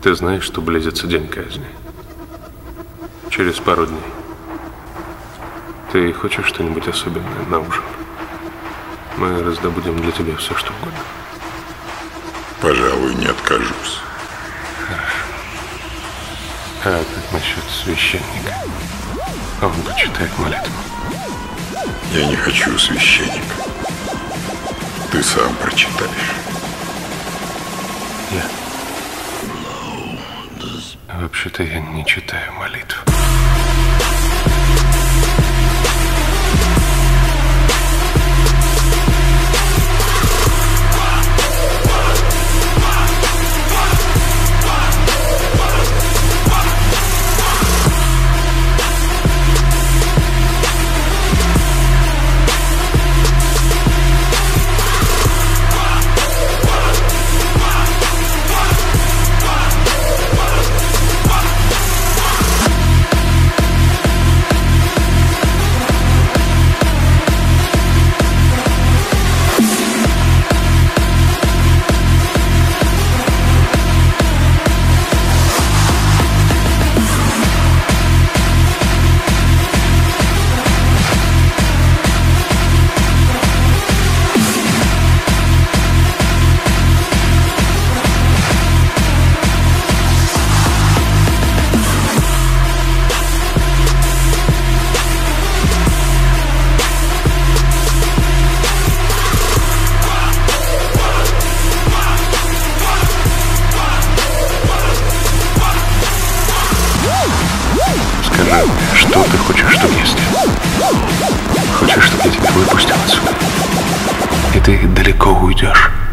Ты знаешь, что близится день казни? Через пару дней. Ты хочешь что-нибудь особенное на ужин? Мы раздобудем для тебя все, что угодно. Пожалуй, не откажусь. Хорошо. А как насчет священника? Он прочитает молитву. Я не хочу священника. Ты сам прочитаешь. Вообще-то я не читаю молитву. Скажи, что ты хочешь, чтобы я сделал? Хочешь, чтобы я тебя выпустил отсюда? И ты далеко уйдешь?